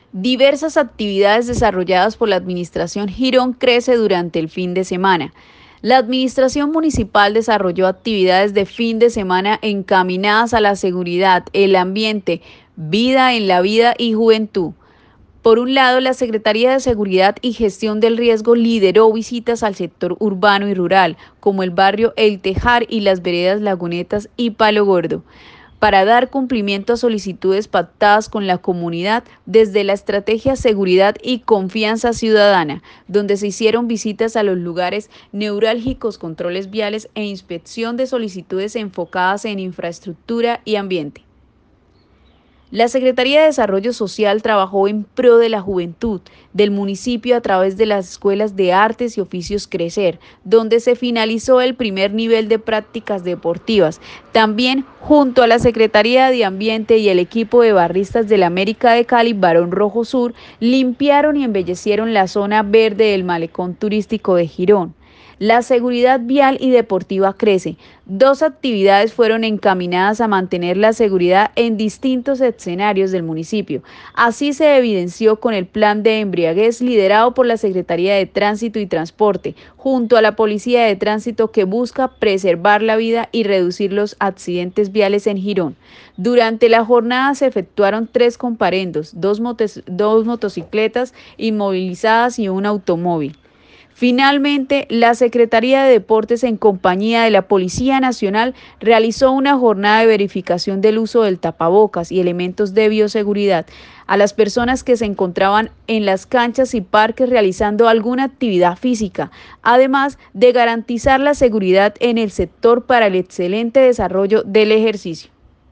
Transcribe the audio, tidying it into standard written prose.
Diversas actividades desarrolladas por la Administración Girón crece durante el fin de semana. La Administración Municipal desarrolló actividades de fin de semana encaminadas a la seguridad, el ambiente, vida en la vida y juventud. Por un lado, la Secretaría de Seguridad y Gestión del Riesgo lideró visitas al sector urbano y rural, como el barrio El Tejar y las veredas Lagunetas y Palo Gordo, para dar cumplimiento a solicitudes pactadas con la comunidad desde la estrategia Seguridad y Confianza Ciudadana, donde se hicieron visitas a los lugares neurálgicos, controles viales e inspección de solicitudes enfocadas en infraestructura y ambiente. La Secretaría de Desarrollo Social trabajó en pro de la juventud del municipio a través de las escuelas de artes y oficios Crecer, donde se finalizó el primer nivel de prácticas deportivas. También, junto a la Secretaría de Ambiente y el equipo de barristas de la América de Cali, Barón Rojo Sur, limpiaron y embellecieron la zona verde del malecón turístico de Girón. La seguridad vial y deportiva crece. Dos actividades fueron encaminadas a mantener la seguridad en distintos escenarios del municipio. Así se evidenció con el plan de embriaguez liderado por la Secretaría de Tránsito y Transporte, junto a la Policía de Tránsito, que busca preservar la vida y reducir los accidentes viales en Girón. Durante la jornada se efectuaron 3 comparendos, dos motocicletas inmovilizadas y un automóvil. Finalmente, la Secretaría de Deportes, en compañía de la Policía Nacional, realizó una jornada de verificación del uso del tapabocas y elementos de bioseguridad a las personas que se encontraban en las canchas y parques realizando alguna actividad física, además de garantizar la seguridad en el sector para el excelente desarrollo del ejercicio.